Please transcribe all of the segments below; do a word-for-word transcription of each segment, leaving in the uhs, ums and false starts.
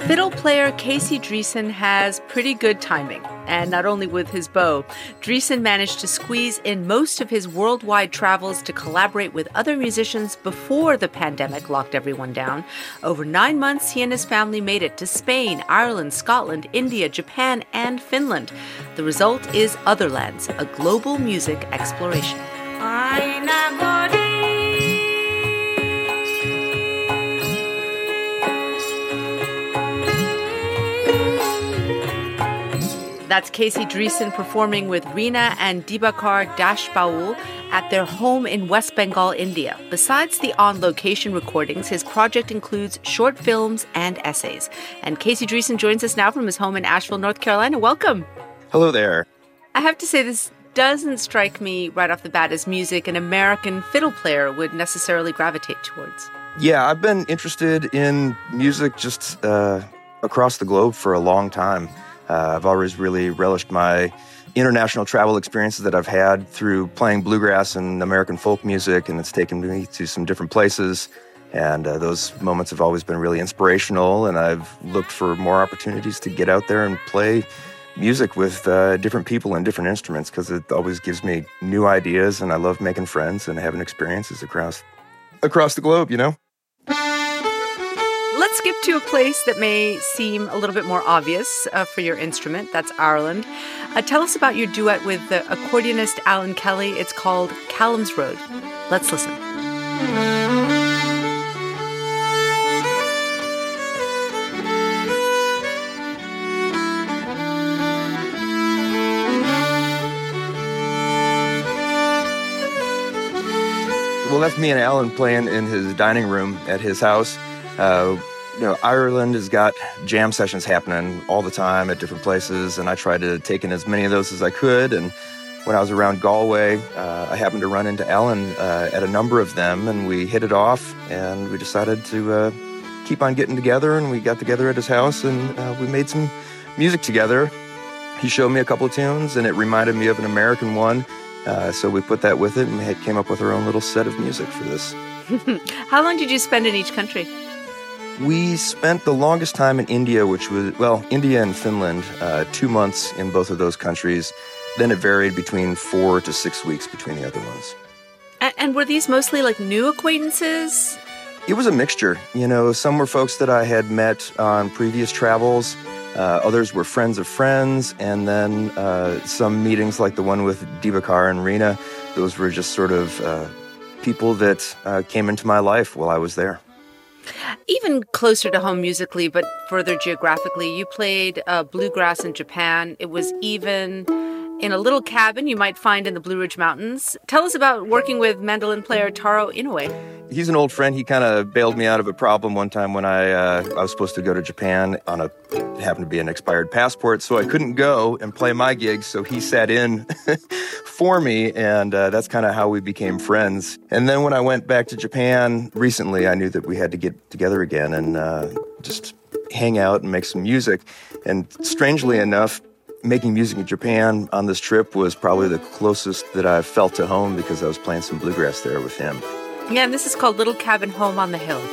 Fiddle player Casey Dreesen has pretty good timing, and not only with his bow. Dreesen managed to squeeze in most of his worldwide travels to collaborate with other musicians before the pandemic locked everyone down. Over nine months, he and his family made it to Spain, Ireland, Scotland, India, Japan, and Finland. The result is Otherlands, a global music exploration. That's Casey Dreesen performing with Reena and Dibakar Dashbaul at their home in West Bengal, India. Besides the on-location recordings, his project includes short films and essays. And Casey Dreesen joins us now from his home in Asheville, North Carolina. Welcome. Hello there. I have to say, this doesn't strike me right off the bat as music an American fiddle player would necessarily gravitate towards. Yeah, I've been interested in music just uh, across the globe for a long time. Uh, I've always really relished my international travel experiences that I've had through playing bluegrass and American folk music, and it's taken me to some different places. And uh, those moments have always been really inspirational, and I've looked for more opportunities to get out there and play music with uh, different people and different instruments, because it always gives me new ideas, and I love making friends and having experiences across across the globe, you know? Let's skip to a place that may seem a little bit more obvious uh, for your instrument. That's Ireland. Uh, tell us about your duet with the accordionist Alan Kelly. It's called Callum's Road. Let's listen. Well, that's me and Alan playing in his dining room at his house. Uh, you know, Ireland has got jam sessions happening all the time at different places, and I tried to take in as many of those as I could. And when I was around Galway, uh, I happened to run into Alan uh, at a number of them, and we hit it off, and we decided to uh, keep on getting together, and we got together at his house, and uh, we made some music together. He showed me a couple of tunes, and it reminded me of an American one, uh, so we put that with it, and we had, came up with our own little set of music for this. How long did you spend in each country? We spent the longest time in India, which was, well, India and Finland, uh, two months in both of those countries. Then it varied between four to six weeks between the other ones. And, and were these mostly like new acquaintances? It was a mixture. You know, some were folks that I had met on previous travels. Uh, others were friends of friends. And then uh, some meetings like the one with Dibakar and Reena, those were just sort of uh, people that uh, came into my life while I was there. Even closer to home musically, but further geographically, you played uh, bluegrass in Japan. It was even in a little cabin you might find in the Blue Ridge Mountains. Tell us about working with mandolin player Taro Inoue. He's an old friend. He kind of bailed me out of a problem one time when I uh, I was supposed to go to Japan on a, it happened to be an expired passport, so I couldn't go and play my gigs, so he sat in for me, and uh, that's kind of how we became friends. And then when I went back to Japan recently, I knew that we had to get together again and uh, just hang out and make some music. And strangely enough, making music in Japan on this trip was probably the closest that I've felt to home, because I was playing some bluegrass there with him. Yeah, and this is called Little Cabin Home on the Hill.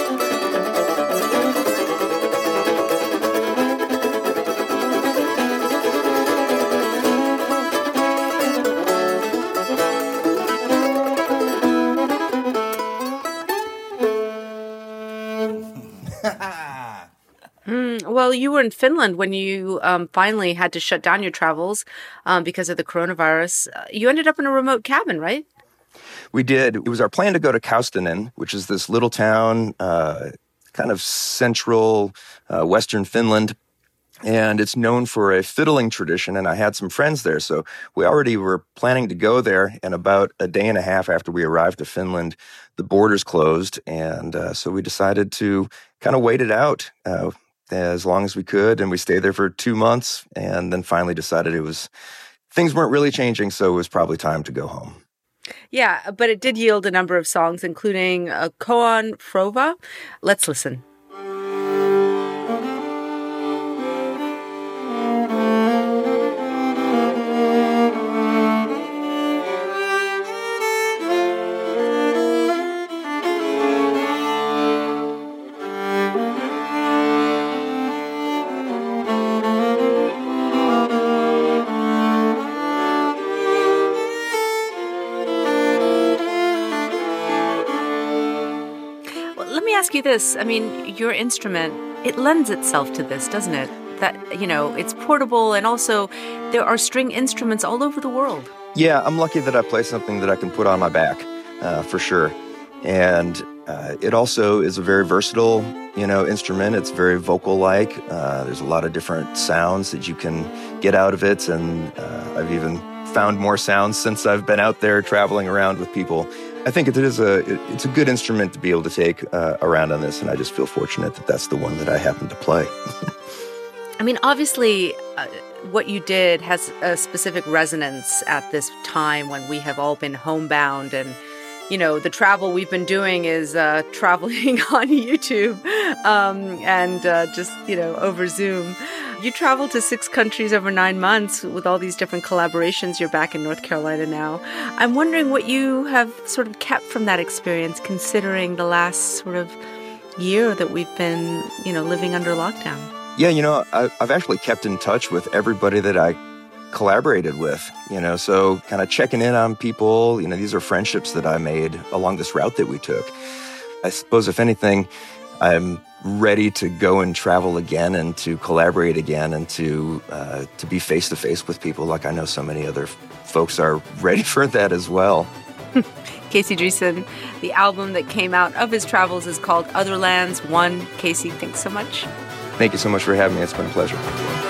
Well, you were in Finland when you um, finally had to shut down your travels um, because of the coronavirus. Uh, you ended up in a remote cabin, right? We did. It was our plan to go to Kaustinen, which is this little town, uh, kind of central uh, western Finland. And it's known for a fiddling tradition, and I had some friends there. So we already were planning to go there, and about a day and a half after we arrived to Finland, the borders closed. And uh, so we decided to kind of wait it out uh, as long as we could. And we stayed there for two months and then finally decided it was, things weren't really changing, so it was probably time to go home. Yeah, but it did yield a number of songs, including uh, Koan Frova. Let's listen. you this. I mean, your instrument, it lends itself to this, doesn't it? That, you know, it's portable, and also there are string instruments all over the world. Yeah, I'm lucky that I play something that I can put on my back, uh, for sure. And uh, it also is a very versatile, you know, instrument. It's very vocal-like. Uh, there's a lot of different sounds that you can get out of it, and uh, I've even found more sounds since I've been out there traveling around with people. I think it is a it, it's a good instrument to be able to take uh, around on this, and I just feel fortunate that that's the one that I happen to play. I mean, obviously, uh, what you did has a specific resonance at this time when we have all been homebound, and, you know, the travel we've been doing is uh, traveling on YouTube um, and uh, just, you know, over Zoom. You traveled to six countries over nine months with all these different collaborations. You're back in North Carolina now. I'm wondering what you have sort of kept from that experience, considering the last sort of year that we've been, you know, living under lockdown. Yeah, you know, I, I've actually kept in touch with everybody that I collaborated with, you know, so kind of checking in on people. You know, these are friendships that I made along this route that we took. I suppose, if anything, I'm ready to go and travel again and to collaborate again and to uh, to be face-to-face with people, like I know so many other f- folks are ready for that as well. Casey Driessen, the album that came out of his travels is called Other Lands One. Casey, thanks so much. Thank you so much for having me. It's been a pleasure.